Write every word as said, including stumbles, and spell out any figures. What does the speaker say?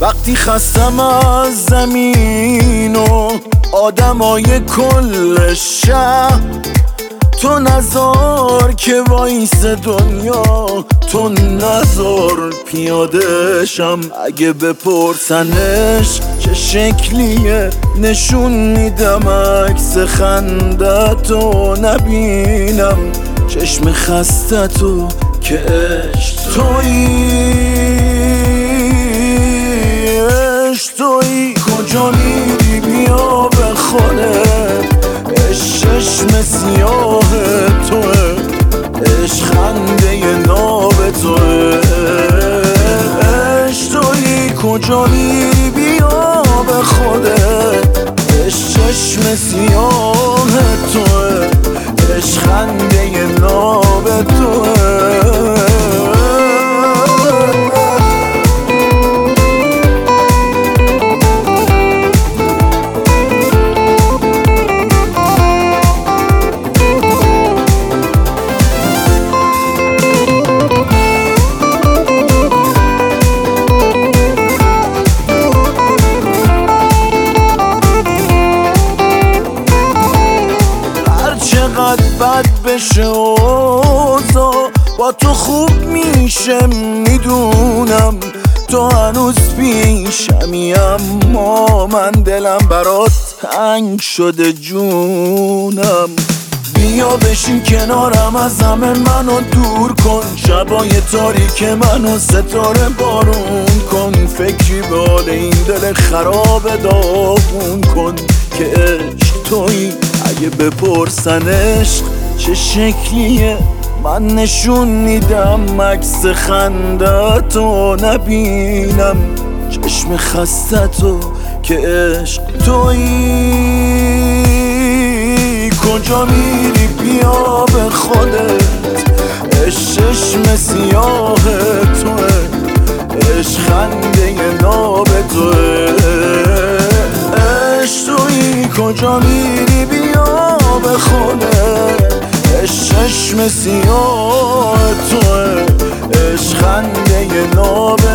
وقتی خستم از زمین و آدمای کل شهر، تو نزار که وایس دنیا، تو نزار پیاده شم. اگه بپرسنش چه شکلیه نشون میدم، عکس خندتو نبینم، چشم خستتو که عشق تویی، عشق تویی. کجا میری بیا به خودت، عشق چشم سیاه توه، عشق خنده ناب توه، عشق تویی. کجا میری بیا به خودت، عشق چشم سیاه توه، عشق خنده ناب توه. چقدر بد بشه اوضاع با تو خوب میشه میدونم، تو هنوز پیشمی، اما من دلم برات تنگ شده جونم. بیا بشین کنارم، از همه منو دور کن، شبای تاریک منو ستاره بارون کن، فکری به حال این دل خراب داغون کن که عشق تویی. اگه بپرسن عشق چه شکلیه من نشون میدم، عکس خندتو نبینم، چشم خستتو که عشق تویی. کجا میری بیا به خودت، عشق چشم سیاه توه، عشق خنده ناب توه، عشق تویی. کجا میری بیا به خودت، عشق چشم سیاه توه، عشق خنده ناب